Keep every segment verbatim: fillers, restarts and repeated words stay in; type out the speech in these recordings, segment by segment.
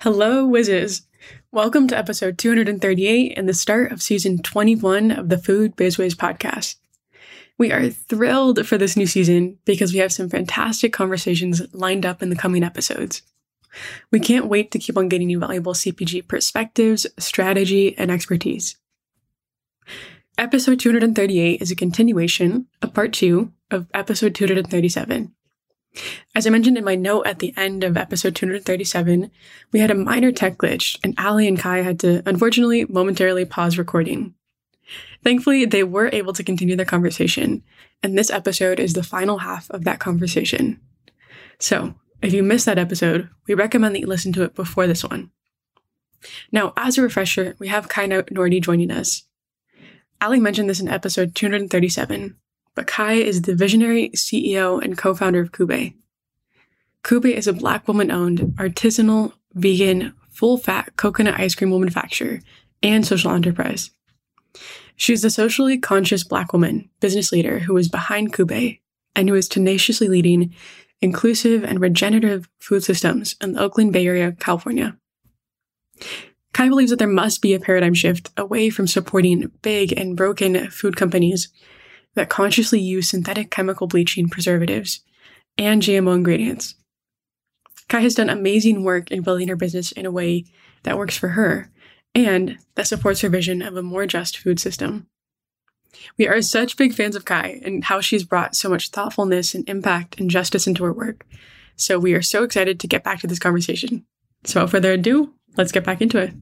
Hello, Whizzes. Welcome to episode two hundred thirty-eight and the start of season twenty-one of the Food Bizwiz podcast. We are thrilled for this new season because we have some fantastic conversations lined up in the coming episodes. We can't wait to keep on getting you valuable C P G perspectives, strategy, and expertise. Episode two hundred thirty-eight is a continuation of part two of episode two hundred thirty-seven. As I mentioned in my note at the end of episode two hundred thirty-seven, we had a minor tech glitch and Ali and Kai had to, unfortunately, momentarily pause recording. Thankfully, they were able to continue their conversation, and this episode is the final half of that conversation. So, if you missed that episode, we recommend that you listen to it before this one. Now, as a refresher, we have Kai Nordy joining us. Ali mentioned this in episode two hundred thirty-seven, but Kai is the visionary C E O and co-founder of Kube. Kube is a Black woman-owned, artisanal, vegan, full-fat coconut ice cream manufacturer and social enterprise. She's the socially conscious Black woman business leader who is behind Kube and who is tenaciously leading inclusive and regenerative food systems in the Oakland Bay Area, California. Kai believes that there must be a paradigm shift away from supporting big and broken food companies that consciously use synthetic chemical bleaching preservatives and G M O ingredients. Kai has done amazing work in building her business in a way that works for her and that supports her vision of a more just food system. We are such big fans of Kai and how she's brought so much thoughtfulness and impact and justice into her work. So we are so excited to get back to this conversation. So without further ado, let's get back into it.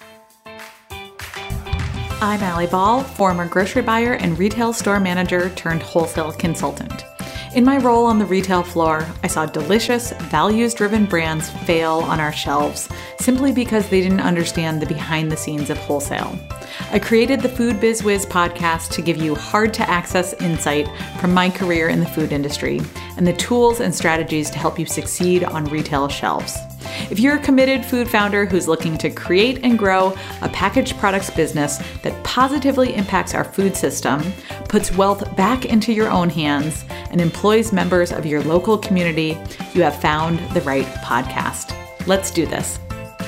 I'm Ali Ball, former grocery buyer and retail store manager turned wholesale consultant. In my role on the retail floor, I saw delicious, values-driven brands fail on our shelves simply because they didn't understand the behind the scenes of wholesale. I created the Food Bizwiz podcast to give you hard-to-access insight from my career in the food industry and the tools and strategies to help you succeed on retail shelves. If you're a committed food founder who's looking to create and grow a packaged products business that positively impacts our food system, puts wealth back into your own hands, and employs members of your local community, you have found the right podcast. Let's do this.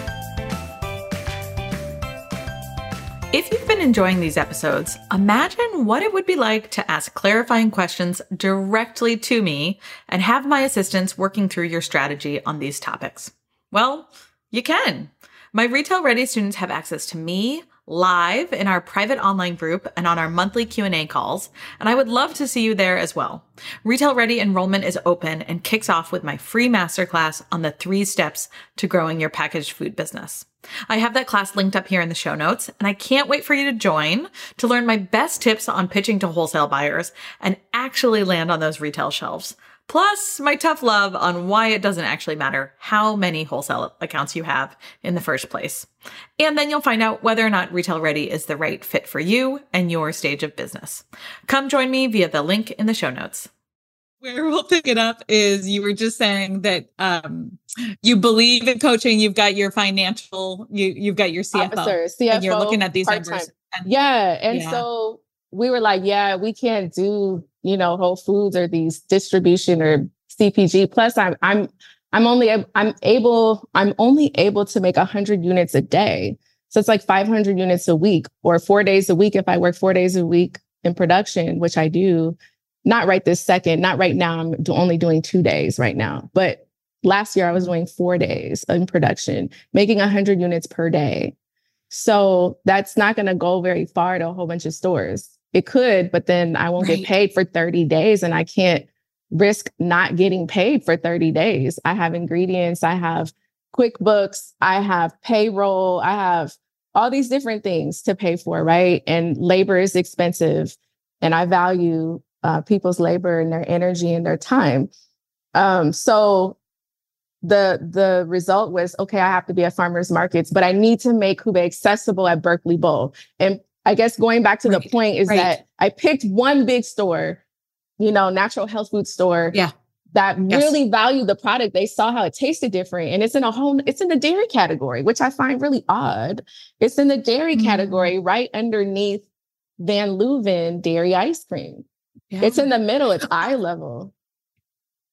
If you've been enjoying these episodes, imagine what it would be like to ask clarifying questions directly to me and have my assistants working through your strategy on these topics. Well, you can. My Retail Ready students have access to me live in our private online group and on our monthly Q and A calls, and I would love to see you there as well. Retail Ready enrollment is open and kicks off with my free masterclass on the three steps to growing your packaged food business. I have that class linked up here in the show notes, and I can't wait for you to join to learn my best tips on pitching to wholesale buyers and actually land on those retail shelves. Plus, my tough love on why it doesn't actually matter how many wholesale accounts you have in the first place. And then you'll find out whether or not Retail Ready is the right fit for you and your stage of business. Come join me via the link in the show notes. Where we'll pick it up is you were just saying that um, you believe in coaching. You've got your financial, you, you've got your C F O, Officer, C F O, and you're looking at these part-time. numbers. And, yeah. And yeah. so we were like, yeah, we can't do, you know, Whole Foods or these distribution or C P G. Plus I'm, I'm, I'm only, I'm able, I'm only able to make a hundred units a day. So it's like five hundred units a week or four days a week. If I work four days a week in production, which I do, not right this second, not right now. I'm do, only doing two days right now. But last year I was doing four days in production, making a hundred units per day. So that's not going to go very far to a whole bunch of stores. It could, but then I won't Right. get paid for thirty days and I can't risk not getting paid for thirty days. I have ingredients, I have QuickBooks, I have payroll, I have all these different things to pay for, right? And labor is expensive. And I value uh, people's labor and their energy and their time. Um, so the the result was, okay, I have to be at farmers markets, but I need to make Kube accessible at Berkeley Bowl. And I guess going back to Right. the point is Right. that I picked one big store, you know, natural health food store Yeah. that Yes. really valued the product. They saw how it tasted different. And it's in a whole, it's in the dairy category, which I find really odd. It's in the dairy Mm. category right underneath Van Leuven dairy ice cream. Yeah. It's in the middle. It's eye level.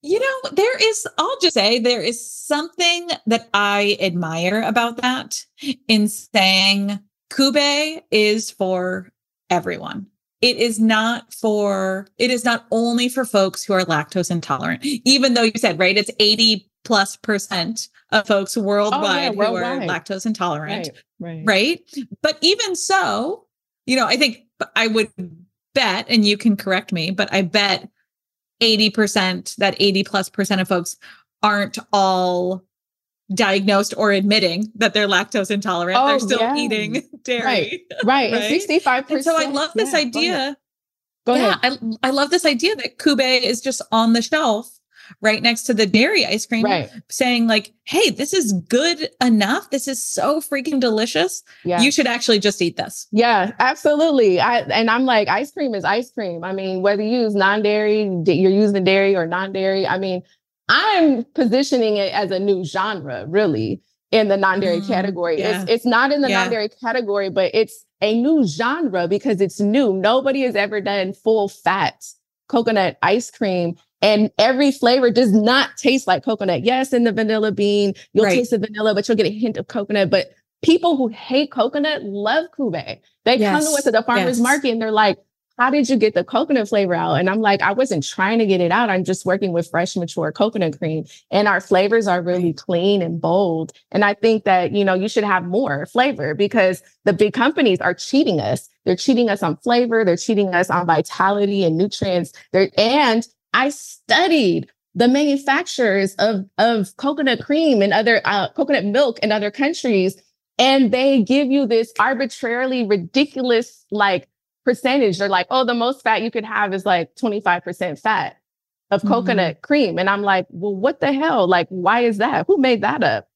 You know, there is, I'll just say there is something that I admire about that in saying Kube is for everyone. It is not for, it is not only for folks who are lactose intolerant, even though you said, right, it's eighty plus percent of folks worldwide, oh, yeah, worldwide. who are lactose intolerant, right, right. right? But even so, you know, I think I would bet, and you can correct me, but I bet eighty percent, that eighty plus percent of folks aren't all diagnosed or admitting that they're lactose intolerant. Oh, they're still yeah. eating dairy. Right. Right. right? And sixty-five percent. And so I love this yeah, idea. Go yeah, ahead. I, I love this idea that Kube is just on the shelf right next to the dairy ice cream, right. saying like, hey, this is good enough. This is so freaking delicious. Yeah. You should actually just eat this. Yeah, absolutely. I And I'm like, ice cream is ice cream. I mean, whether you use non-dairy, you're using dairy or non-dairy. I mean, I'm positioning it as a new genre, really, in the non-dairy mm, category. Yeah. It's, it's not in the yeah. non-dairy category, but it's a new genre because it's new. Nobody has ever done full fat coconut ice cream. And every flavor does not taste like coconut. Yes, in the vanilla bean, you'll right. taste the vanilla, but you'll get a hint of coconut. But people who hate coconut love Kube. They yes. come to us at the farmer's yes. market and they're like, how did you get the coconut flavor out? And I'm like, I wasn't trying to get it out. I'm just working with fresh, mature coconut cream. And our flavors are really clean and bold. And I think that, you know, you should have more flavor because the big companies are cheating us. They're cheating us on flavor. They're cheating us on vitality and nutrients. They're, and I studied the manufacturers of, of coconut cream and other uh, coconut milk in other countries. And they give you this arbitrarily ridiculous, like, percentage. They're like, oh, the most fat you could have is like twenty-five percent fat of mm-hmm. coconut cream. And I'm like, well, what the hell? Like, why is that? Who made that up?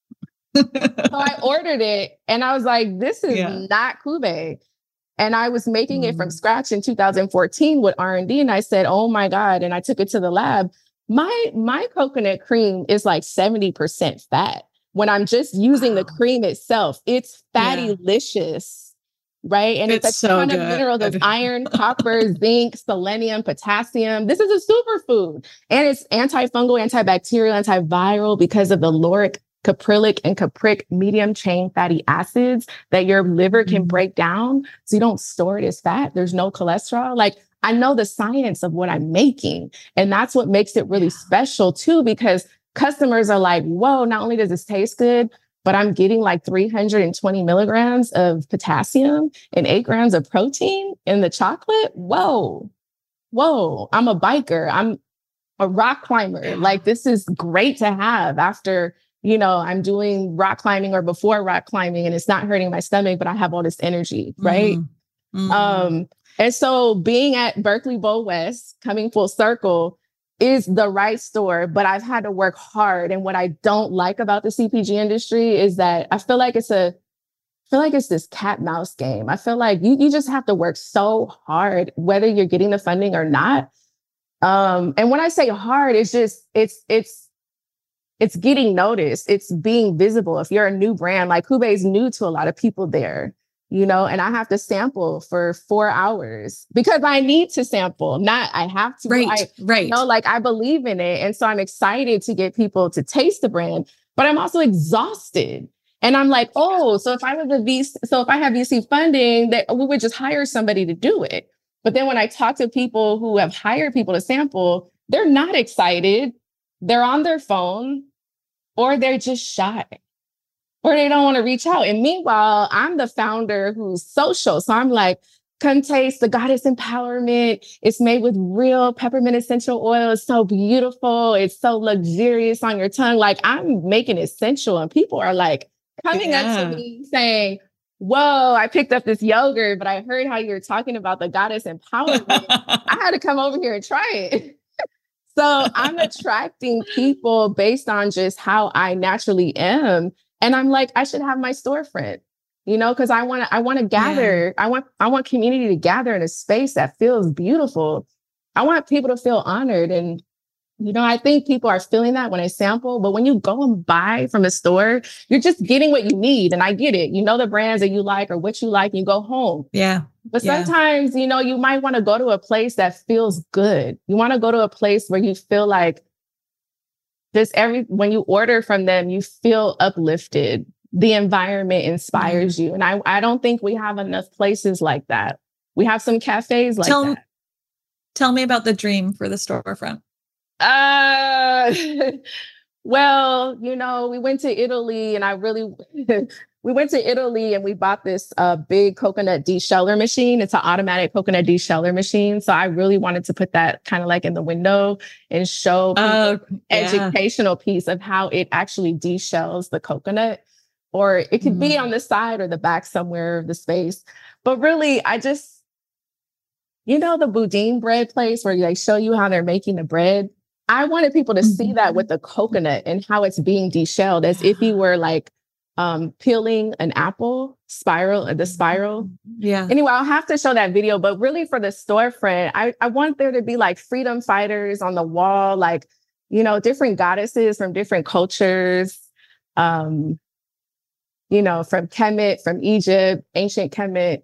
So I ordered it and I was like, this is yeah. not Kube. And I was making mm-hmm. it from scratch in two thousand fourteen with R and D. And I said, oh my God. And I took it to the lab. My, my coconut cream is like seventy percent fat. When I'm just using wow. the cream itself, it's fatty-licious. Yeah. Right. And it's, it's a ton so of minerals of iron, copper, zinc, selenium, potassium. This is a superfood. And it's antifungal, antibacterial, antiviral because of the lauric, caprylic, and capric medium chain fatty acids that your liver can mm-hmm. break down. So you don't store it as fat. There's no cholesterol. Like, I know the science of what I'm making. And that's what makes it really yeah. special too, because customers are like, whoa, not only does this taste good, but I'm getting like three hundred twenty milligrams of potassium and eight grams of protein in the chocolate. Whoa, whoa, I'm a biker. I'm a rock climber. Like, this is great to have after, you know, I'm doing rock climbing or before rock climbing and it's not hurting my stomach, but I have all this energy, right? Mm-hmm. Um, and so being at Berkeley Bowl West, coming full circle, is the right store, but I've had to work hard. And what I don't like about the C P G industry is that I feel like it's a, I feel like it's this cat mouse game. I feel like you, you just have to work so hard, whether you're getting the funding or not. Um, and when I say hard, it's just, it's, it's, it's getting noticed. It's being visible. If you're a new brand, like Kube is new to a lot of people there. You know, and I have to sample for four hours because I need to sample, not I have to. Right, I, right. You know, like I believe in it. And so I'm excited to get people to taste the brand, but I'm also exhausted. And I'm like, oh, so if I was a V C, so if I have V C funding, that we would just hire somebody to do it. But then when I talk to people who have hired people to sample, they're not excited. They're on their phone or they're just shy. Or they don't want to reach out. And meanwhile, I'm the founder who's social. So I'm like, come taste the Goddess Empowerment. It's made with real peppermint essential oil. It's so beautiful. It's so luxurious on your tongue. Like, I'm making it sensual. And people are like coming yeah. up to me saying, whoa, I picked up this yogurt, but I heard how you're talking about the Goddess Empowerment. I had to come over here and try it. So I'm attracting people based on just how I naturally am. And I'm like, I should have my storefront, you know, because I want to I want to gather. Yeah. I want I want community to gather in a space that feels beautiful. I want people to feel honored. And, you know, I think people are feeling that when I sample. But when you go and buy from a store, you're just getting what you need. And I get it. You know, the brands that you like or what you like, and you go home. Yeah. But yeah. sometimes, you know, you might want to go to a place that feels good. You want to go to a place where you feel like just every, when you order from them, you feel uplifted. The environment inspires mm-hmm. you. And I, I don't think we have enough places like that. We have some cafes like tell, that. Tell me about the dream for the storefront. Uh, well, you know, we went to Italy and I really, we went to Italy and we bought this uh, big coconut de-sheller machine. It's an automatic coconut de-sheller machine. So I really wanted to put that kind of like in the window and show people uh, yeah. educational piece of how it actually de-shells the coconut. Or it could mm. be on the side or the back somewhere of the space. But really, I just, you know, the Boudin bread place where they show you how they're making the bread. I wanted people to mm-hmm. see that with the coconut and how it's being de-shelled as if you were like um, peeling an apple spiral, the spiral. Yeah. Anyway, I'll have to show that video. But really for the storefront, I, I want there to be like freedom fighters on the wall, like, you know, different goddesses from different cultures. Um, you know, from Kemet, from Egypt, ancient Kemet,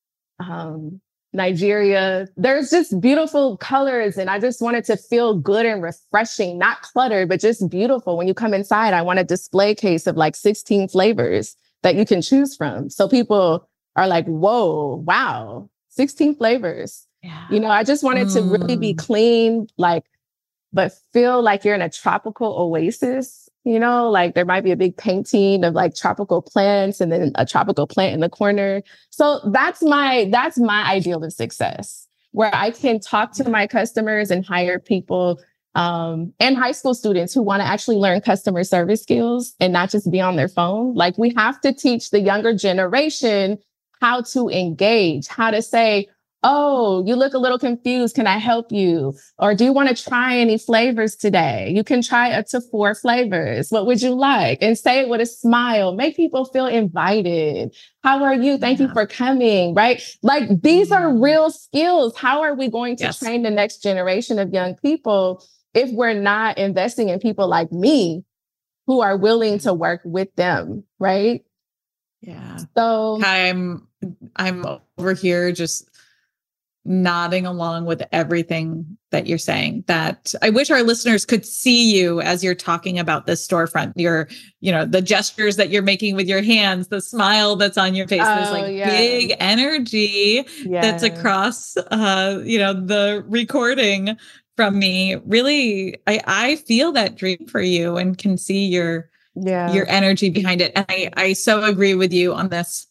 um, Nigeria. There's just beautiful colors. And I just wanted to feel good and refreshing, not cluttered, but just beautiful. When you come inside, I want a display case of like sixteen flavors that you can choose from. So people are like, whoa, wow, sixteen flavors. Yeah. You know, I just wanted mm. to really be clean, like, but feel like you're in a tropical oasis. You know, like there might be a big painting of like tropical plants and then a tropical plant in the corner. So that's my, that's my ideal of success, where I can talk to my customers and hire people um, and high school students who want to actually learn customer service skills and not just be on their phone. Like we have to teach the younger generation how to engage, how to say, oh, you look a little confused. Can I help you? Or do you want to try any flavors today? You can try up to four flavors. What would you like? And say it with a smile. Make people feel invited. How are you? Thank yeah. you for coming, right? Like these are real skills. How are we going to yes. train the next generation of young people if we're not investing in people like me who are willing to work with them, right? Yeah. So I'm I'm over here just nodding along with everything that you're saying. That I wish our listeners could see you as you're talking about this storefront. Your, you know, the gestures that you're making with your hands, the smile that's on your face. Oh, There's like yeah. big energy yeah. that's across, uh, you know, the recording from me. Really, I I feel that dream for you and can see your yeah your energy behind it. And I I so agree with you on this.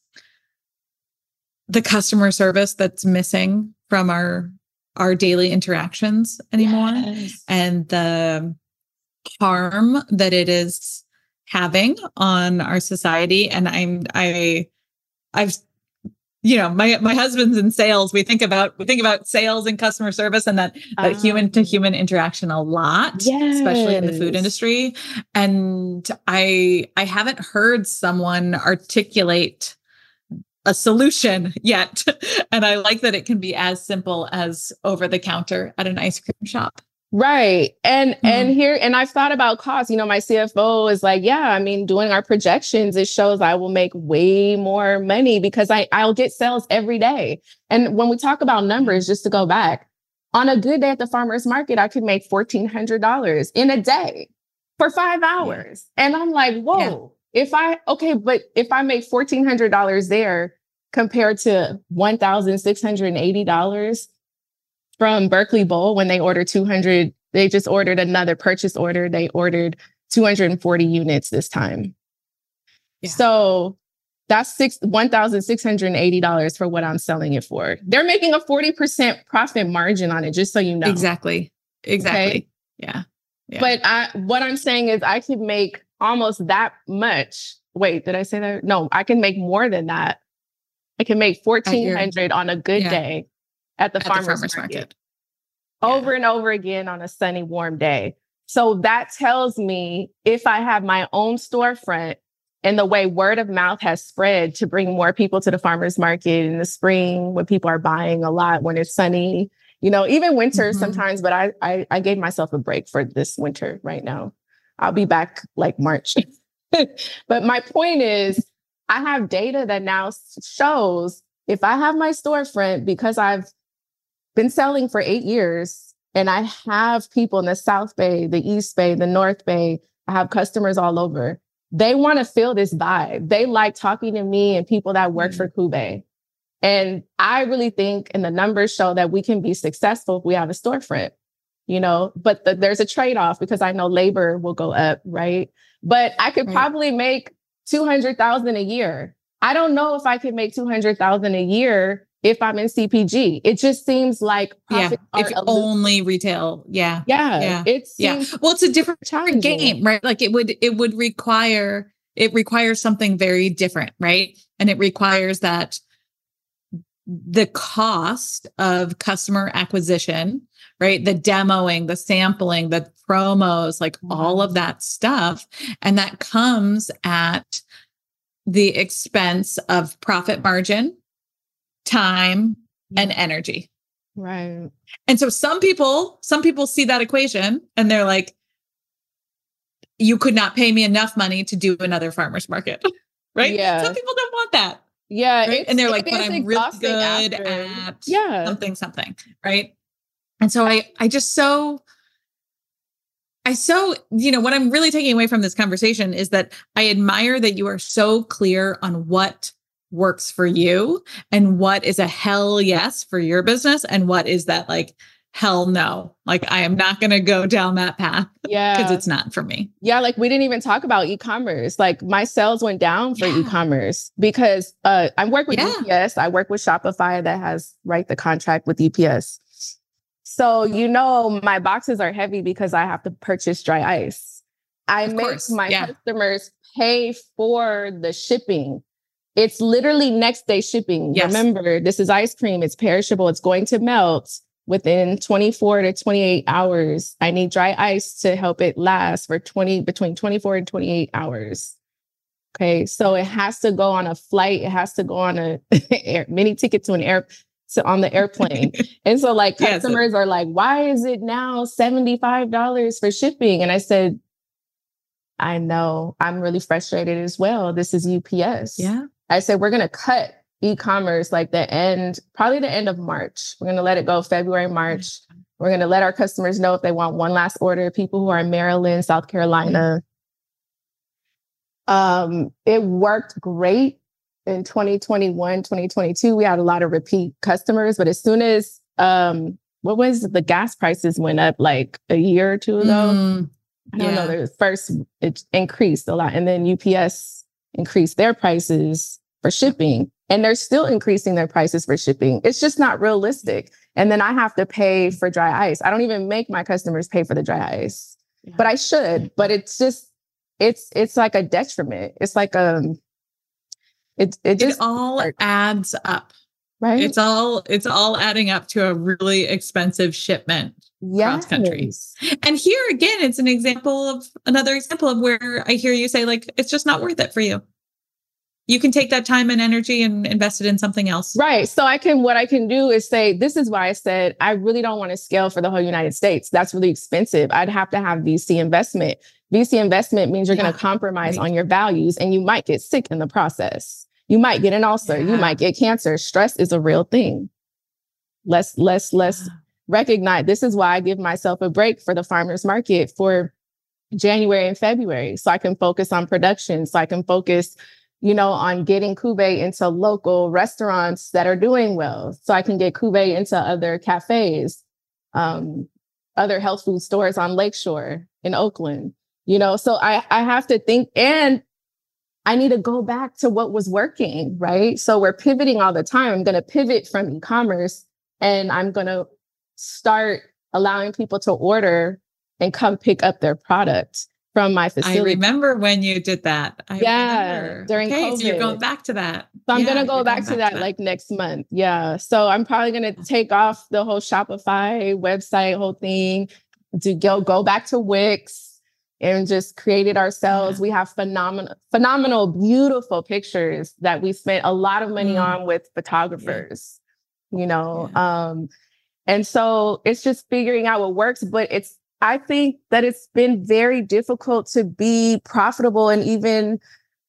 The customer service that's missing from our our daily interactions anymore, yes. and the harm that it is having on our society. And I'm I I've you know my my husband's in sales. We think about we think about sales and customer service and that, that um, human to human interaction a lot, yes. especially in the food industry. And I I haven't heard someone articulate a solution yet. And I like that it can be as simple as over the counter at an ice cream shop. Right. And, mm-hmm. and here, and I've thought about cost, you know, my C F O is like, yeah, I mean, doing our projections, it shows I will make way more money because I, I'll get sales every day. And when we talk about numbers, just to go back, on a good day at the farmer's market, I could make fourteen hundred dollars in a day for five hours. Yeah. And I'm like, whoa. Yeah. If I, okay, but if I make fourteen hundred dollars there compared to one thousand six hundred eighty dollars from Berkeley Bowl when they ordered two hundred, they just ordered another purchase order. They ordered two hundred forty units this time. Yeah. So that's six one thousand six hundred eighty dollars for what I'm selling it for. They're making a forty percent profit margin on it, just so you know. Exactly. Exactly. Okay? Yeah. yeah. But I, what I'm saying is I could make almost that much. Wait, did I say that? No, I can make more than that. I can make fourteen hundred on a good yeah. day at the, at farmer's, the farmer's market, market. over yeah. and over again on a sunny, warm day. So that tells me if I have my own storefront and the way word of mouth has spread to bring more people to the farmer's market in the spring when people are buying a lot, when it's sunny, you know, even winter mm-hmm. sometimes, but I, I, I gave myself a break for this winter right now. I'll be back like March. But my point is, I have data that now shows if I have my storefront, because I've been selling for eight years And I have people in the South Bay, the East Bay, the North Bay. I have customers all over. They want to feel this vibe. They like talking to me and people that work mm. for Kube. And I really think, and the numbers show that we can be successful if we have a storefront, you know, but the, there's a trade-off because I know labor will go up, right? But I could right. probably make two hundred thousand a year. I don't know if I could make two hundred thousand a year if I'm in C P G. It just seems like yeah, if only retail. Yeah. Yeah. Yeah. It yeah. Well, it's a different game, right? Like it would, it would require, it requires something very different, right? And it requires that the cost of customer acquisition, right? The demoing, the sampling, the promos, like mm-hmm. all of that stuff. And that comes at the expense of profit margin, time, yeah. and energy. Right. And so some people, some people see that equation and they're like, you could not pay me enough money to do another farmer's market. Right? Yeah. Some people don't want that. Yeah. Right? And they're like, but I'm really good after. at yeah. something, something. Right. And so I, I just so, I so, you know, what I'm really taking away from this conversation is that I admire that you are so clear on what works for you and what is a hell yes for your business and what is that like, hell no. Like I am not going to go down that path. Yeah. Because it's not for me. Yeah. Like we didn't even talk about e-commerce. Like my sales went down for yeah. e-commerce because uh, I work with yeah. U P S. I work with Shopify that has, right, the contract with U P S. So, you know, my boxes are heavy because I have to purchase dry ice. I of make course. my yeah. customers pay for the shipping. It's literally next day shipping. Yes. Remember, this is ice cream. It's perishable. It's going to melt within twenty-four to twenty-eight hours. I need dry ice to help it last for twenty between twenty-four and twenty-eight hours. Okay. So it has to go on a flight. It has to go on a air, mini ticket to an air to on the airplane. And so like customers yeah, so- are like, why is it now seventy-five dollars for shipping? And I said, I know, I'm really frustrated as well. This is U P S. Yeah. I said, we're going to cut e-commerce like the end, probably the end of March. We're going to let it go February, March. We're going to let our customers know if they want one last order, people who are in Maryland, South Carolina. Um, it worked great in twenty twenty-one, twenty twenty-two. We had a lot of repeat customers, but as soon as, um, what was it? The gas prices went up like a year or two ago. Mm, I don't yeah. know. The first, it increased a lot. And then U P S increased their prices for shipping. And they're still increasing their prices for shipping. It's just not realistic. And then I have to pay for dry ice. I don't even make my customers pay for the dry ice, yeah. but I should. But it's just, it's it's like a detriment. It's like um, it it just it all hurts. adds up, right? It's all it's all adding up to a really expensive shipment yes. cross country. And here again, it's an example of another example of where I hear you say like it's just not worth it for you. You can take that time and energy and invest it in something else. Right. So I can, what I can do is say, this is why I said, I really don't want to scale for the whole United States. That's really expensive. I'd have to have V C investment. V C investment means you're yeah, going to compromise right. on your values and you might get sick in the process. You might get an ulcer. Yeah. You might get cancer. Stress is a real thing. Let's, let's, let's yeah. recognize. This is why I give myself a break for the farmers market for January and February. So I can focus on production. So I can focus you know, on getting Kube into local restaurants that are doing well. So I can get Kube into other cafes, um, other health food stores on Lakeshore in Oakland, you know, so I, I have to think, and I need to go back to what was working, right? So we're pivoting all the time. I'm going to pivot from e-commerce and I'm going to start allowing people to order and come pick up their product from my facility. I remember when you did that. I yeah, remember. during okay, COVID. So you're going back to that. So I'm yeah, going to go back, back to that, that like next month. Yeah. So I'm probably going to take off the whole Shopify website, whole thing, to go, go back to Wix and just create it ourselves. Yeah. We have phenomenal, phenomenal, beautiful pictures that we spent a lot of money mm. on with photographers, yeah. you know? Yeah. Um, and so it's just figuring out what works, but it's, I think that it's been very difficult to be profitable and even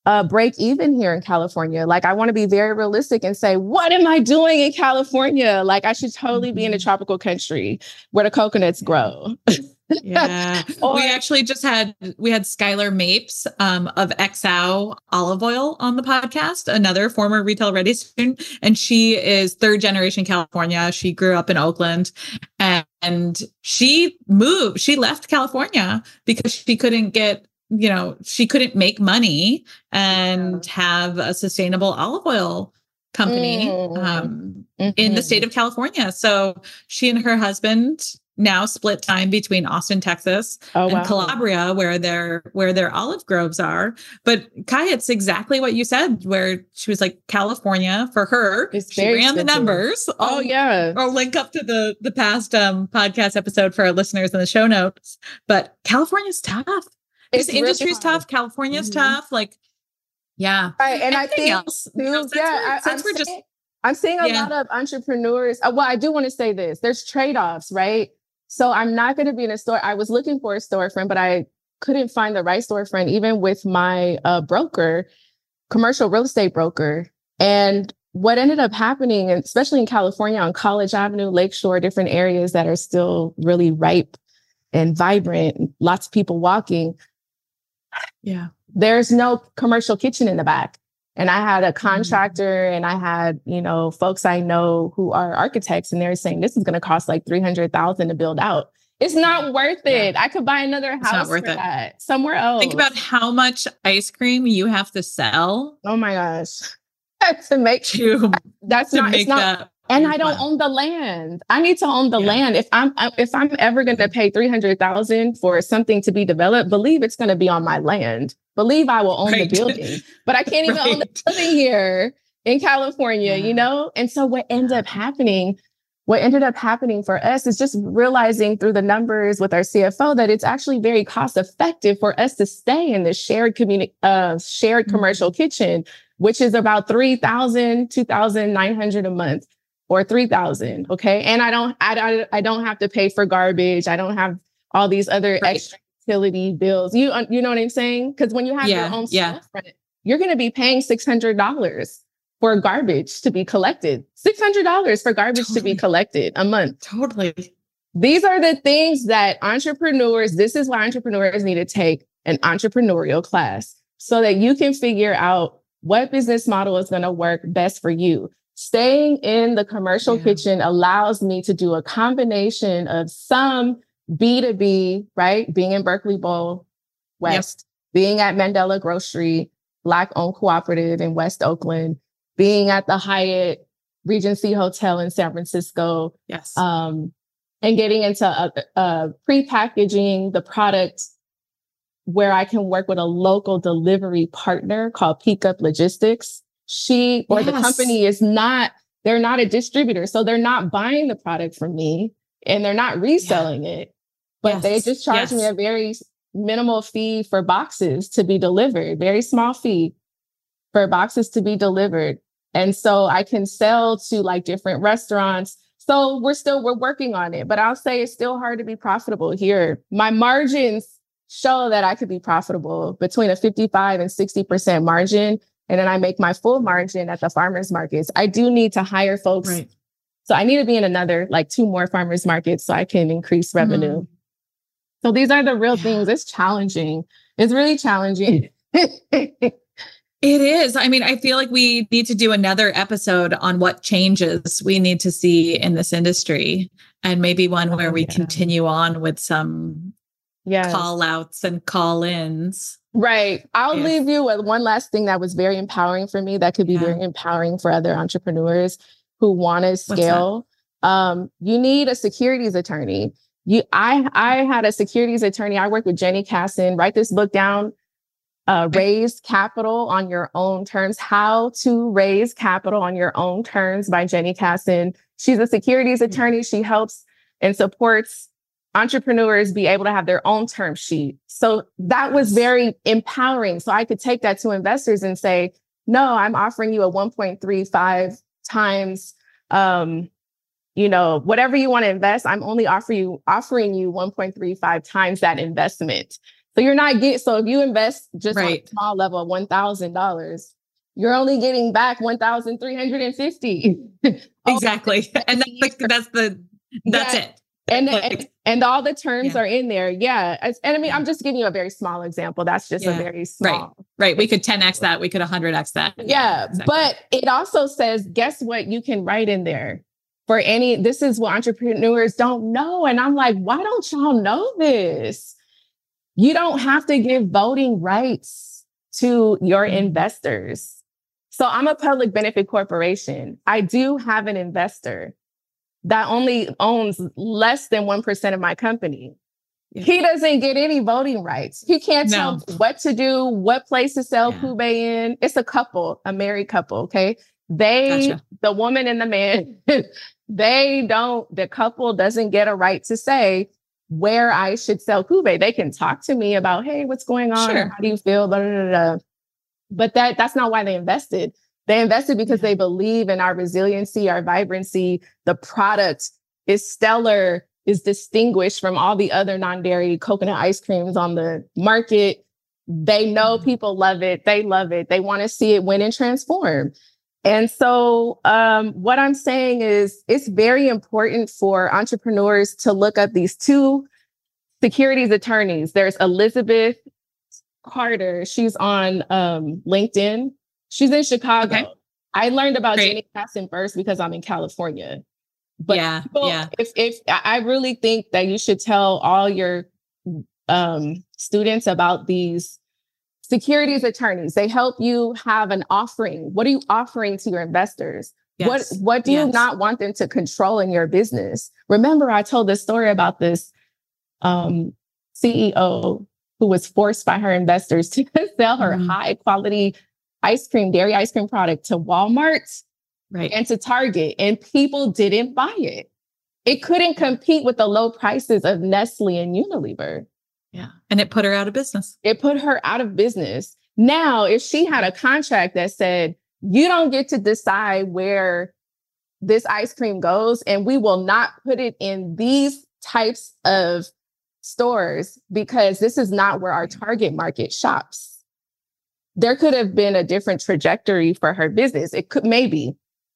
uh, break even here in California. Like, I want to be very realistic and say, what am I doing in California? Like, I should totally be in a tropical country where the coconuts grow. Yeah. Or, we actually just had, we had Skylar Mapes um, of X O Olive Oil on the podcast, another former Retail Ready student. And she is third generation California. She grew up in Oakland and, and she moved, she left California because she couldn't get, you know, she couldn't make money and yeah. have a sustainable olive oil company mm. um, mm-hmm. in the state of California. So she and her husband now split time between Austin, Texas oh, and wow. Calabria, where their where their olive groves are. But Kai, it's exactly what you said, where she was like, California for her. It's she ran expensive. the numbers. Oh, I'll, yeah. I'll link up to the the past um, podcast episode for our listeners in the show notes. But California's tough. This It's industry's really tough. California's mm-hmm. tough. Like, yeah. Right. And Anything I think, else, too, you know, since yeah, we're, I, since I'm we're saying, just, I'm seeing a yeah. lot of entrepreneurs. Uh, well, I do want to say this. There's trade-offs, right? So I'm not going to be in a store. I was looking for a storefront, but I couldn't find the right storefront, even with my uh, broker, commercial real estate broker. And what ended up happening, especially in California on College Avenue, Lakeshore, different areas that are still really ripe and vibrant, lots of people walking. Yeah. There's no commercial kitchen in the back. And I had a contractor mm-hmm. and I had, you know, folks I know who are architects, and they're saying this is going to cost like three hundred thousand dollars to build out. It's not worth it. Yeah. I could buy another house it's not worth for it. that somewhere else. Think about how much ice cream you have to sell. Oh my gosh. to make to, that's to not, make it's not, that. And I don't wow. own the land. I need to own the yeah. land. If I'm if I'm ever going to pay three hundred thousand dollars for something to be developed, believe it's going to be on my land. Believe I will own right. the building. But I can't even right. own the building here in California, yeah. you know? And so what ended up happening, what ended up happening for us is just realizing through the numbers with our C F O that it's actually very cost effective for us to stay in this shared community, uh, shared mm-hmm. commercial kitchen, which is about three thousand, two thousand nine hundred a month. Or three thousand. Okay. And I don't, I, I, I don't have to pay for garbage. I don't have all these other right. extra utility bills. You, you know what I'm saying? Because when you have yeah, your own yeah. storefront, you're going to be paying six hundred dollars for garbage to be collected. six hundred dollars for garbage totally. to be collected a month. Totally. These are the things that entrepreneurs, this is why entrepreneurs need to take an entrepreneurial class so that you can figure out what business model is going to work best for you. Staying in the commercial yeah. kitchen allows me to do a combination of some B two B, right? Being in Berkeley Bowl West, yep. being at Mandela Grocery, Black-owned cooperative in West Oakland, being at the Hyatt Regency Hotel in San Francisco. Yes. Um, and getting into a, a pre-packaging the product where I can work with a local delivery partner called Peak Up Logistics. She or yes. the company is not, they're not a distributor. So they're not buying the product from me and they're not reselling yeah. it, but yes. they just charge yes. me a very minimal fee for boxes to be delivered, very small fee for boxes to be delivered. And so I can sell to like different restaurants. So we're still, we're working on it, but I'll say it's still hard to be profitable here. My margins show that I could be profitable between a fifty-five and sixty percent margin. And then I make my full margin at the farmers markets. I do need to hire folks. Right. So I need to be in another, like two more farmers markets so I can increase revenue. Mm. So these are the real yeah. things. It's challenging. It's really challenging. It is. I mean, I feel like we need to do another episode on what changes we need to see in this industry. And maybe one where we yeah. continue on with some yes. call outs and call ins. Right. I'll yes. leave you with one last thing that was very empowering for me that could be yeah. very empowering for other entrepreneurs who want to scale. Um, you need a securities attorney. You, I, I had a securities attorney. I worked with Jenny Casson. Write this book down. Uh, raise capital on your own terms. How to raise capital on your own terms by Jenny Casson. She's a securities attorney. She helps and supports entrepreneurs be able to have their own term sheet. So that was very empowering. So I could take that to investors and say, no, I'm offering you a one point three five times, um, you know, whatever you want to invest. I'm only offering you offering you one point three five times that investment. So you're not getting, so if you invest just Right. on a small level of one thousand dollars, you're only getting back one thousand three hundred fifty dollars. Exactly. And that's like, that's the, that's Yeah. it. And, Like, and and all the terms yeah. are in there. Yeah. It's- And I mean, Yeah. I'm just giving you a very small example. That's just Yeah. a very small. Right. We could ten X that. We could one hundred X that. Yeah. exactly. But it also says, guess what? You can write in there for any, this is what entrepreneurs don't know. And I'm like, why don't y'all know this? You don't have to give voting rights to your Mhm. investors. So I'm a public benefit corporation. I do have an investor that only owns less than one percent of my company. Yeah. He doesn't get any voting rights. He can't No. tell me what to do, what place to sell Yeah. Kube in. It's a couple, a married couple, okay? They, Gotcha. the woman and the man, they don't, the couple doesn't get a right to say where I should sell Kube. They can talk to me about, hey, what's going on? Sure. How do you feel? Blah, blah, blah, blah. But that that's not why they invested. They invested because Yeah. they believe in our resiliency, our vibrancy. The product is stellar, is distinguished from all the other non-dairy coconut ice creams on the market. They know Mhm. people love it. They love it. They want to see it win and transform. And so um, what I'm saying is it's very important for entrepreneurs to look up these two securities attorneys. There's Elizabeth Carter. She's on um, LinkedIn. She's in Chicago. Okay. I learned about Great. Jenny Casson first because I'm in California. But yeah. people, Yeah. if if I I really think that you should tell all your um, students about these securities attorneys. They help you have an offering. What are you offering to your investors? Yes. What what do you Yes. not want them to control in your business? Remember, I told this story about this um, C E O who was forced by her investors to sell her Mhm. high quality ice cream, dairy ice cream product to Walmart Right. and to Target, and people didn't buy it. It couldn't compete with the low prices of Nestle and Unilever. Yeah. And it put her out of business. It put her out of business. Now, if she had a contract that said, you don't get to decide where this ice cream goes, and we will not put it in these types of stores because this is not where our target market shops. There could have been a different trajectory for her business. It could maybe,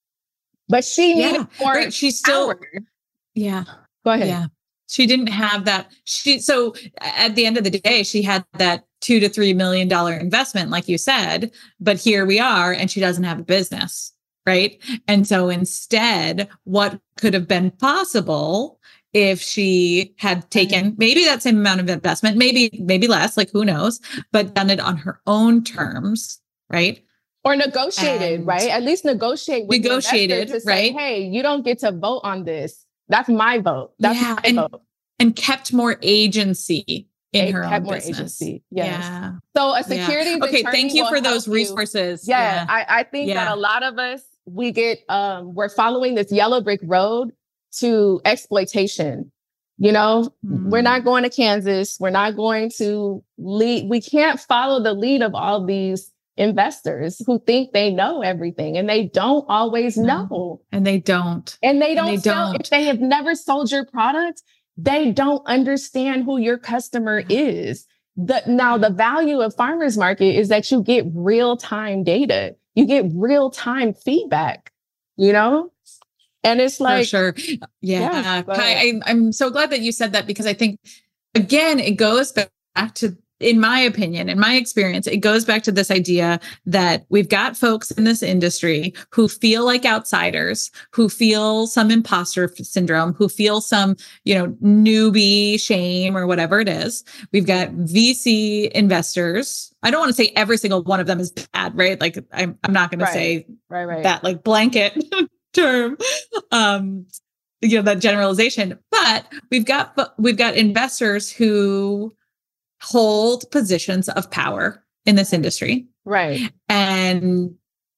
but she Yeah. needed more Right. She's still, power. yeah. Go ahead. Yeah. She didn't have that. She, so at the end of the day, she had that two to three million dollar investment, like you said, but here we are, and she doesn't have a business. Right. And so instead, what could have been possible if she had taken maybe that same amount of investment, maybe, maybe less, like who knows, but done it on her own terms. Right. Or negotiated, And right? At least negotiate with the negotiated, investor to say, right? hey, you don't get to vote on this. That's my vote. That's Yeah, my and- vote. And kept more agency in It her had own more business. agency. Yes. Yeah. So a Yeah. securities Okay. attorney Thank you will for those help you. resources. Yeah, I, I think Yeah. that a lot of us, we get, um, we're following this yellow brick road to exploitation. You know, Mm. we're not going to Kansas. We're not going to lead. We can't follow the lead of all these investors who think they know everything, and they don't always No. know. And they don't. And they don't they sell, don't. if they have never sold your product, they don't understand who your customer is. The, now, the value of farmers market is that you get real-time data. You get real-time feedback, you know? And it's like, For sure. Yeah. Yeah, go Kai, ahead. I, I'm so glad that you said that, because I think, again, it goes back to, in my opinion, in my experience, it goes back to this idea that we've got folks in this industry who feel like outsiders, who feel some imposter syndrome, who feel some, you know, newbie shame or whatever it is. We've got V C investors. I don't want to say every single one of them is bad, right? Like I'm, I'm not going Right. to say right, right. that like blanket term, um, you know, that generalization, but we've got, we've got investors who hold positions of power in this industry Right. and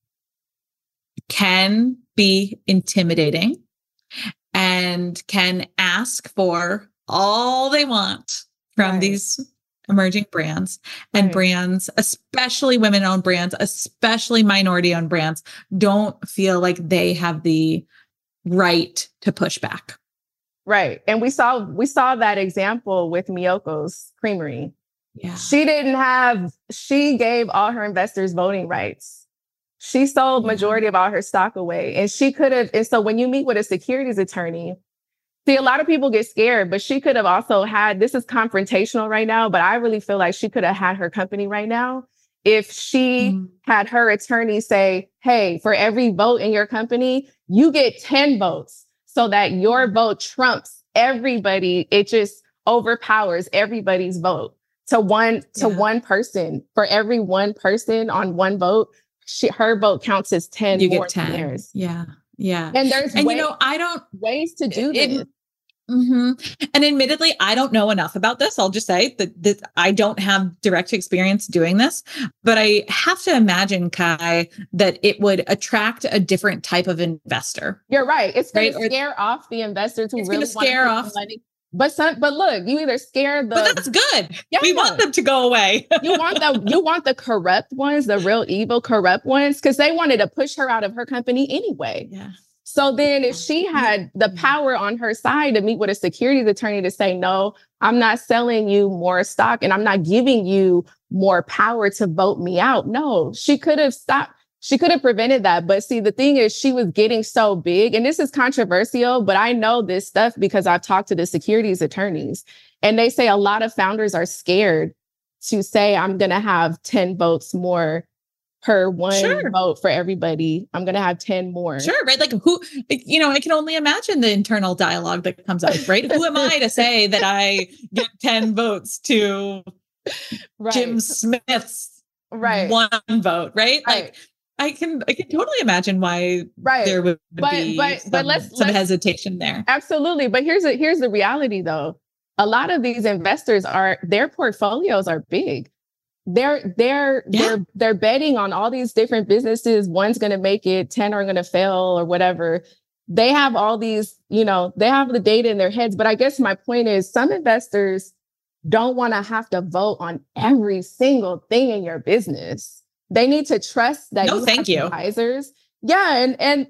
can be intimidating and can ask for all they want from Right. these emerging brands and Right. brands, especially women-owned brands, especially minority-owned brands, don't feel like they have the right to push back. Right. And we saw we saw that example with Miyoko's Creamery. Yeah. She didn't have, she gave all her investors voting rights. She sold majority yeah. of all her stock away. And she could have, and so when you meet with a securities attorney, see, a lot of people get scared, but she could have also had, this is confrontational right now, but I really feel like she could have had her company right now if she mm. had her attorney say, hey, for every vote in your company, you get ten votes so that your vote trumps everybody. It just overpowers everybody's vote to one, to yeah. one person. For every one person on one vote, she, her vote counts as ten you more get ten. Theirs. Yeah. Yeah. And there's and ways, you know, I don't ways to do it, this. It, mm-hmm. And admittedly, I don't know enough about this. I'll just say that, that I don't have direct experience doing this, but I have to imagine, Kai, that it would attract a different type of investor. You're right. It's going right? to scare or off the investors who it's really want to scare off. Money. But some, but look, you either scare the. But that's good. Yeah, we want them to go away. you want the you want the corrupt ones, the real evil corrupt ones, because they wanted to push her out of her company anyway. Yeah. So then, if she had the power on her side to meet with a securities attorney to say, no, I'm not selling you more stock, and I'm not giving you more power to vote me out. No, she could have stopped. She could have prevented that. But see, the thing is, she was getting so big, and this is controversial, but I know this stuff because I've talked to the securities attorneys, and they say a lot of founders are scared to say, I'm going to have ten votes more per one sure. vote for everybody. I'm going to have ten more. Sure. Right. Like who, you know, I can only imagine the internal dialogue that comes out, right? Who am I to say that I get ten votes to right. Jim Smith's right. one vote, right? Right. Like, I can I can totally imagine why right. there would but, be but, some, but let's, some let's, hesitation there. Absolutely. But here's a, here's the reality, though. A lot of these investors are, their portfolios are big. They're they're yeah. they're they're betting on all these different businesses. One's going to make it, ten are going to fail, or whatever. They have all these, you know, they have the data in their heads. But I guess my point is, some investors don't want to have to vote on every single thing in your business. They need to trust that no, you thank have you. advisors. Yeah. And, and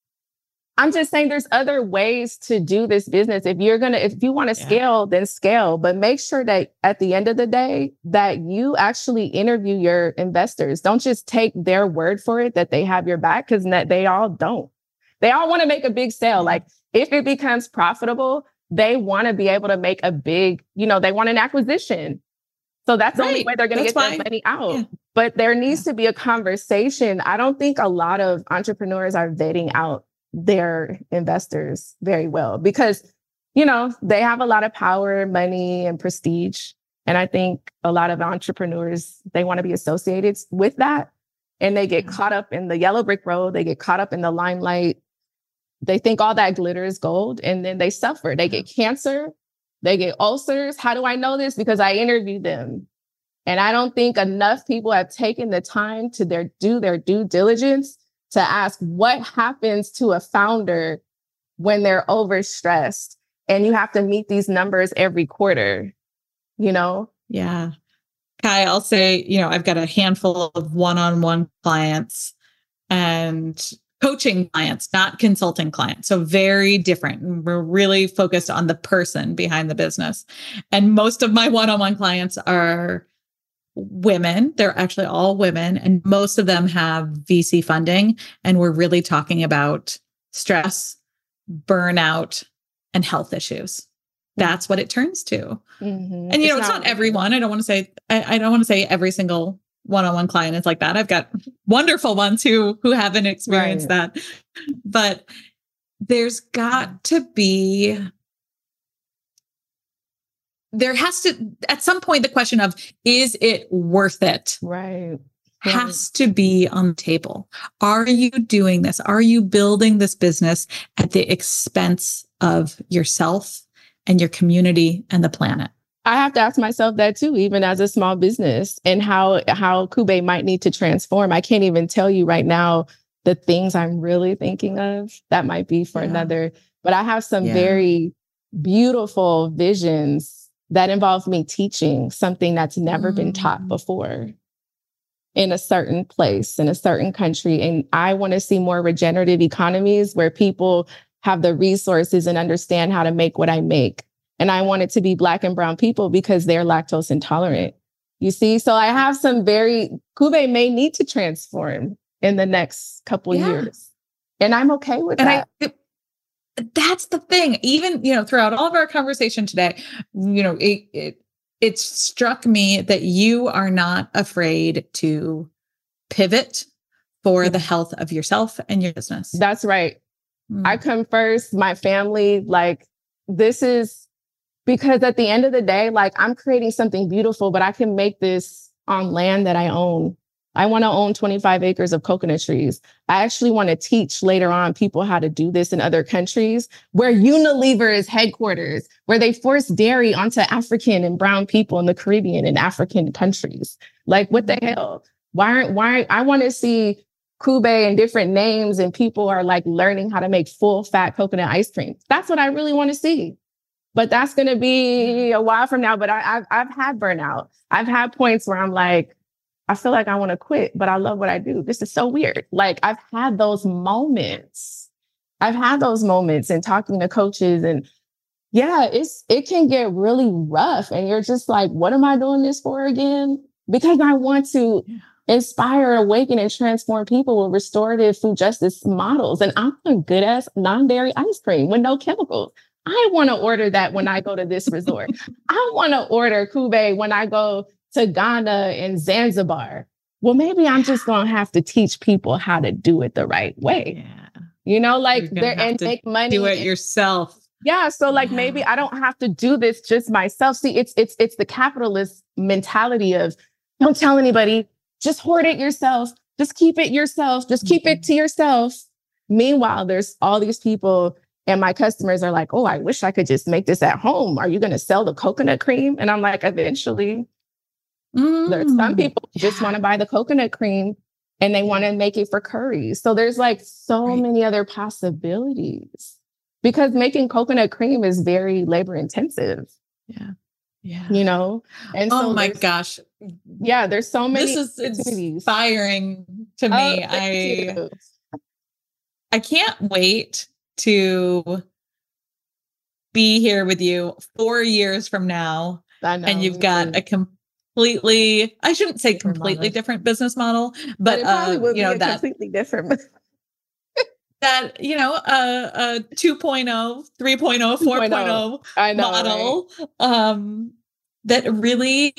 I'm just saying there's other ways to do this business. If you're going to, if you want to yeah. scale, then scale, but make sure that at the end of the day, that you actually interview your investors. Don't just take their word for it that they have your back, because they all don't. They all want to make a big sale. Yeah. Like if it becomes profitable, they want to be able to make a big, you know, they want an acquisition. So that's right. the only way they're going to get their money out. Yeah. But there needs yeah. to be a conversation. I don't think a lot of entrepreneurs are vetting out their investors very well because, you know, they have a lot of power, money, and prestige. And I think a lot of entrepreneurs, they want to be associated with that. And they get mm-hmm. caught up in the yellow brick road. They get caught up in the limelight. They think all that glitter is gold, and then they suffer. They get cancer. They get ulcers. How do I know this? Because I interviewed them. And I don't think enough people have taken the time to their do their due diligence to ask what happens to a founder when they're overstressed and you have to meet these numbers every quarter, you know? Yeah. Kai, I'll say, you know, I've got a handful of one-on-one clients and coaching clients, not consulting clients. So very different. We're really focused on the person behind the business. And most of my one-on-one clients are women. They're actually all women, and most of them have V C funding. And we're really talking about stress, burnout, and health issues. That's what it turns to. Mm-hmm. And, you know, it's, it's not, not everyone. I don't want to say, I, I don't want to say every single one-on-one client is like that. I've got wonderful ones who, who haven't experienced right. that, but there's got to be, there has to, at some point, the question of, is it worth it? Right. Has to be on the table. Are you doing this? Are you building this business at the expense of yourself and your community and the planet? I have to ask myself that too, even as a small business, and how, how Kube might need to transform. I can't even tell you right now the things I'm really thinking of. That might be for yeah. another, but I have some yeah. very beautiful visions that involve me teaching something that's never mm. been taught before in a certain place, in a certain country. And I want to see more regenerative economies where people have the resources and understand how to make what I make. And I want it to be Black and brown people because they're lactose intolerant. You see, so I have some very, Kube may need to transform in the next couple Yeah. years. And I'm okay with and that. I, that's the thing. Even, you know, throughout all of our conversation today, you know, it, it, it struck me that you are not afraid to pivot for the health of yourself and your business. That's right. Mm. I come first, my family, like this is because at the end of the day, like I'm creating something beautiful, but I can make this on land that I own. I want to own twenty-five acres of coconut trees. I actually want to teach later on people how to do this in other countries where Unilever is headquarters, where they force dairy onto African and brown people in the Caribbean and African countries. Like, what the hell? Why aren't, why, I want to see Kube and different names and people are like learning how to make full fat coconut ice cream. That's what I really want to see. But that's going to be a while from now. But I, I've, I've had burnout. I've had points where I'm like, I feel like I want to quit, but I love what I do. This is so weird. Like I've had those moments. I've had those moments and talking to coaches and yeah, it's, it can get really rough. And you're just like, what am I doing this for again? Because I want to inspire, awaken, and transform people with restorative food justice models. And I'm a good ass non-dairy ice cream with no chemicals. I want to order that when I go to this resort. I want to order Kube when I go to Ghana and Zanzibar. Well, maybe I'm just going to have to teach people how to do it the right way. Yeah. You know, like there and make money. Do it and, yourself. Yeah. So like Yeah. maybe I don't have to do this just myself. See, it's it's it's the capitalist mentality of don't tell anybody, just hoard it yourself. Just keep it yourself. Just keep it to yourself. Meanwhile, there's all these people and my customers are like, oh, I wish I could just make this at home. Are you going to sell the coconut cream? And I'm like, eventually. Mm. There's some people Yeah. just want to buy the coconut cream and they want to make it for curries. So there's like so Right. many other possibilities because making coconut cream is very labor intensive, Yeah. Yeah. you know? And oh so my there's- gosh. yeah, there's so many This is opportunities. inspiring to Oh, me. thank I you. I can't wait to be here with you four years from now. I know, And you've me got too. a completely, I shouldn't say Different completely model. different business model, but but, it probably uh, would you be know, a that, completely different. that, you know, uh, uh, two point oh, three point oh, four point oh I know, model, um, that really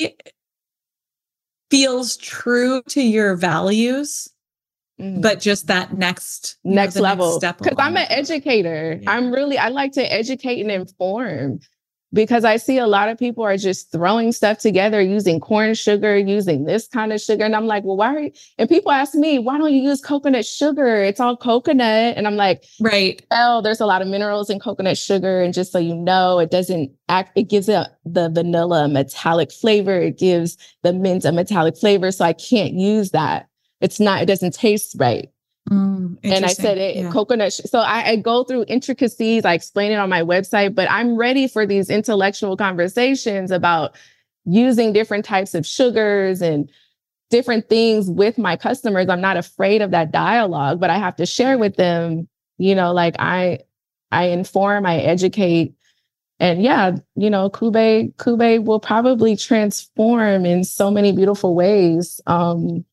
feels true to your values, right? Mm. but just that next, you know, next the level. step Because I'm along. an educator. Yeah. I'm really, I like to educate and inform because I see a lot of people are just throwing stuff together using corn sugar, using this kind of sugar. And I'm like, well, why are you? And people ask me, why don't you use coconut sugar? It's all coconut. And I'm like, Right. well, there's a lot of minerals in coconut sugar. And just so you know, it doesn't act, it gives it the vanilla metallic flavor. It gives the mint a metallic flavor. So I can't use that. It's not, it doesn't taste right. Mm, And I said it, yeah. coconut. Sh- so I, I go through intricacies. I explain it on my website, but I'm ready for these intellectual conversations about using different types of sugars and different things with my customers. I'm not afraid of that dialogue, but I have to share with them, you know, like I, I inform, I educate. And yeah, you know, Kube, Kube will probably transform in so many beautiful ways. Um,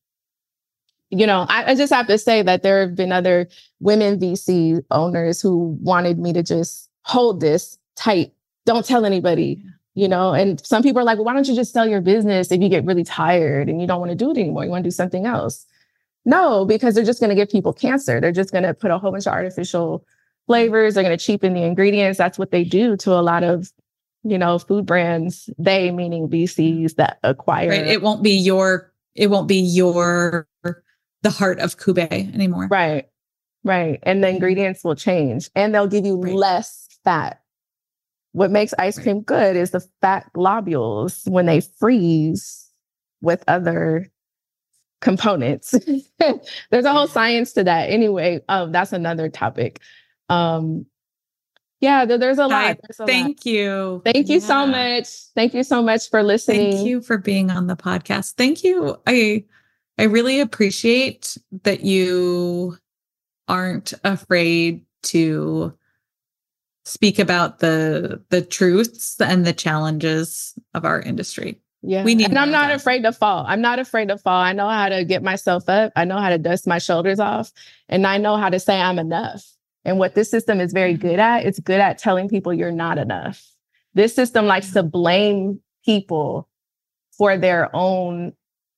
You know, I, I just have to say that there have been other women V C owners who wanted me to just hold this tight. Don't tell anybody, you know, and some people are like, well, why don't you just sell your business if you get really tired and you don't want to do it anymore? You want to do something else? No, because they're just going to give people cancer. They're just going to put a whole bunch of artificial flavors. They're going to cheapen the ingredients. That's what they do to a lot of, you know, food brands. They meaning V Cs that acquire. Right. It won't be your, it won't be your, the heart of Kube anymore. Right. Right. And the ingredients will change and they'll give you Right. less fat. What makes ice cream good is the fat globules when they freeze with other components. There's a whole science to that. Anyway, um, that's another topic. Um, yeah, there, there's a lot. I There's a Thank lot. you. Thank you so Yeah. much. Thank you so much for listening. Thank you for being on the podcast. Thank you. I I really appreciate that you aren't afraid to speak about the the truths and the challenges of our industry. Yeah. We need and I'm more of not that. afraid to fall. I'm not afraid to fall. I know how to get myself up. I know how to dust my shoulders off. And I know how to say I'm enough. And what this system is very good at, it's good at telling people you're not enough. This system likes to blame people for their own,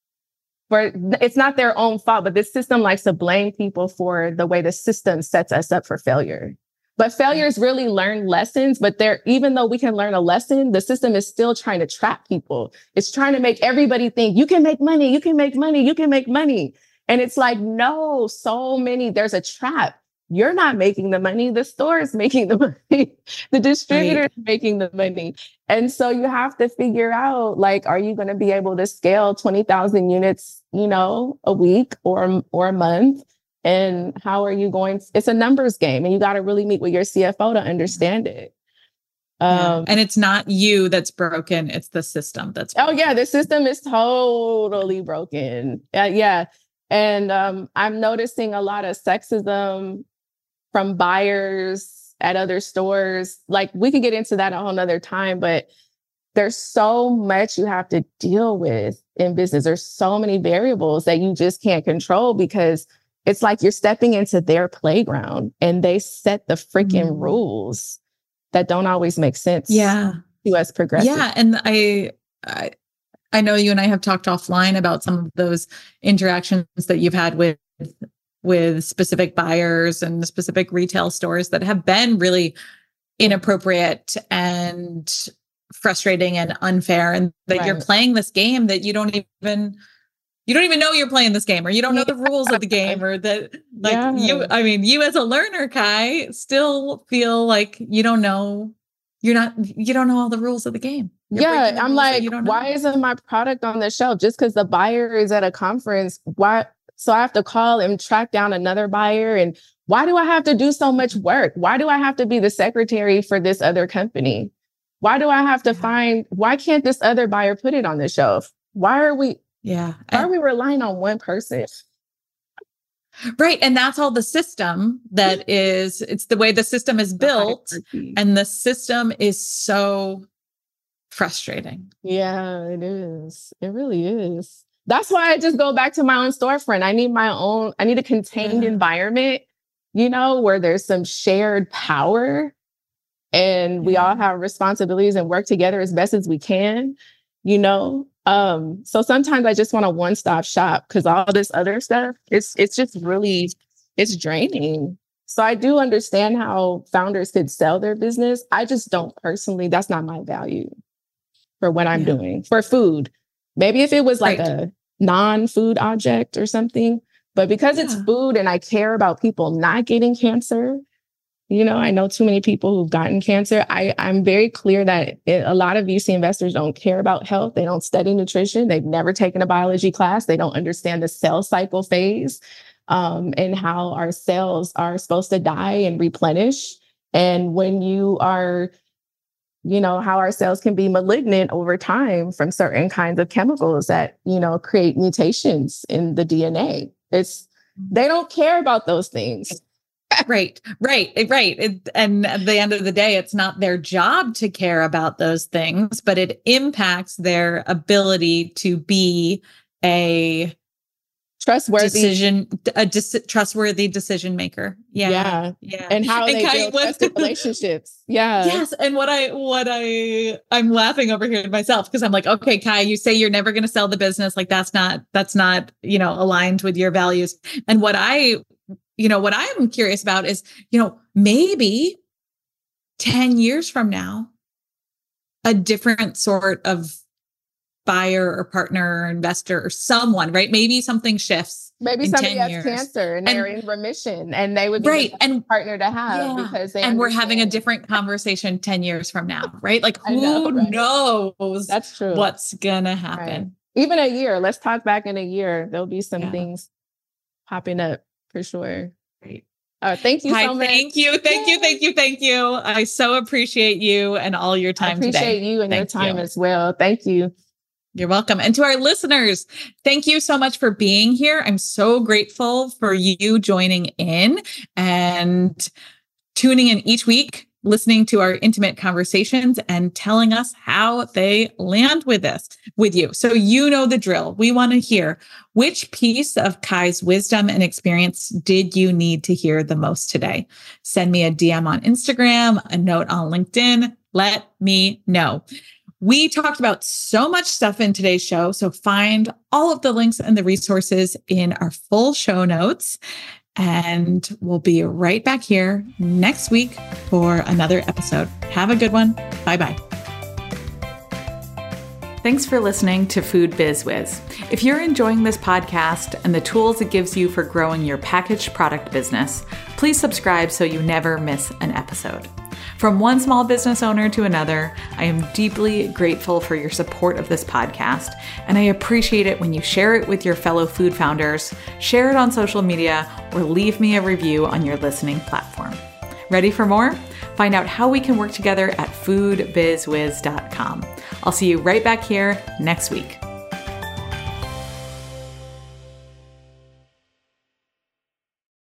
for it's not their own fault, but this system likes to blame people for the way the system sets us up for failure. But failures really learn lessons, but they're, even though we can learn a lesson, the system is still trying to trap people. It's trying to make everybody think you can make money, you can make money, you can make money. And it's like, no, so many, there's a trap. You're not making the money. The store is making the money. The distributor right. is making the money. And so you have to figure out, like, are you going to be able to scale twenty thousand units, you know, a week or, or a month? And how are you going? It's a numbers game, and you got to really meet with your C F O to understand it. Yeah. Um, and it's not you that's broken. It's the system that's broken. Oh, yeah. The system is totally broken. Uh, yeah. And um, I'm noticing a lot of sexism from buyers at other stores. Like, we could get into that a whole nother time, but there's so much you have to deal with in business. There's so many variables that you just can't control, because it's like you're stepping into their playground and they set the freaking mm. rules that don't always make sense yeah. to us progressive. Yeah. And I, I, I know you and I have talked offline about some of those interactions that you've had with, with specific buyers and specific retail stores that have been really inappropriate and frustrating and unfair, and that right. you're playing this game that you don't even You don't even know you're playing this game, or you don't know the rules of the game, or that like yeah. you, I mean, you as a learner, Kai, still feel like you don't know, you're not, you don't know all the rules of the game. You're yeah. I'm like, why isn't my product on the shelf? Just because the buyer is at a conference, why? So I have to call and track down another buyer. And why do I have to do so much work? Why do I have to be the secretary for this other company? Why do I have to find, why can't this other buyer put it on the shelf? Why are we, Yeah. Why are we relying on one person? Right. And that's all the system that is, it's the way the system is built. And the system is so frustrating. Yeah, it is. It really is. That's why I just go back to my own storefront. I need my own, I need a contained yeah. environment, you know, where there's some shared power and yeah. we all have responsibilities and work together as best as we can, you know? Um, so sometimes I just want a one-stop shop, because all this other stuff, it's it's just really, it's draining. So I do understand how founders could sell their business. I just don't personally, that's not my value for what I'm yeah. doing for food. Maybe if it was like right. a non-food object or something, but because yeah. it's food and I care about people not getting cancer, you know, I know too many people who've gotten cancer. I, I'm very clear that it, a lot of V C investors don't care about health. They don't study nutrition. They've never taken a biology class. They don't understand the cell cycle phase um, and how our cells are supposed to die and replenish. And when you are, you know, how our cells can be malignant over time from certain kinds of chemicals that, you know, create mutations in the D N A. It's, they don't care about those things. Right, right, right. It, and at the end of the day, it's not their job to care about those things, but it impacts their ability to be a trustworthy decision, a dis- trustworthy decision maker. Yeah, yeah, yeah. And how and they Kai, build trusted relationships. Yeah, yes. And what I, what I, I'm laughing over here to myself, because I'm like, okay, Kai, you say you're never going to sell the business. Like that's not, that's not, you know, aligned with your values. And what I. You know, what I'm curious about is, you know, maybe ten years from now, a different sort of buyer or partner or investor or someone, right? Maybe something shifts. Maybe somebody has years. cancer and, and they're in remission, and they would be right. the and, partner to have yeah. because they and understand. We're having a different conversation ten years from now, right? Like who know, right? knows That's true. what's gonna happen. Right. Even a year. Let's talk back in a year. There'll be some yeah. things popping up. For sure. Great. Uh, thank you Hi, so much. Thank you. Thank Yay. you. Thank you. Thank you. I so appreciate you and all your time today. I appreciate today. you and thank your time you. as well. Thank you. You're welcome. And to our listeners, thank you so much for being here. I'm so grateful for you joining in and tuning in each week listening to our intimate conversations and telling us how they land with us, with you. So you know the drill. We want to hear which piece of Kai's wisdom and experience did you need to hear the most today? Send me a D M on Instagram, a note on LinkedIn. Let me know. We talked about so much stuff in today's show, so find all of the links and the resources in our full show notes. And we'll be right back here next week for another episode. Have a good one. Bye-bye. Thanks for listening to Food Biz Wiz. If you're enjoying this podcast and the tools it gives you for growing your packaged product business, please subscribe so you never miss an episode. From one small business owner to another, I am deeply grateful for your support of this podcast, and I appreciate it when you share it with your fellow food founders, share it on social media, or leave me a review on your listening platform. Ready for more? Find out how we can work together at food biz wiz dot com. I'll see you right back here next week.